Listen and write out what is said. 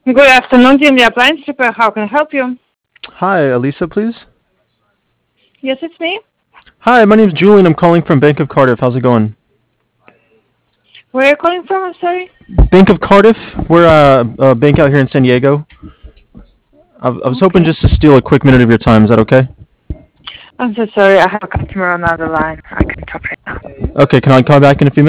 Good afternoon, Jim, the appliance repair. How can I help you? Hi, Elisa, please. Yes, it's me. Hi, my name's Julian. I'm calling from Bank of Cardiff. How's it going? Where are you calling from? I'm sorry. Bank of Cardiff. We're a bank out here in San Diego. I was hoping Okay. just to steal a quick minute of your time. Is that okay? I'm so sorry. I have a customer on the other line. I can talk right now. Okay, can I call back in a few minutes?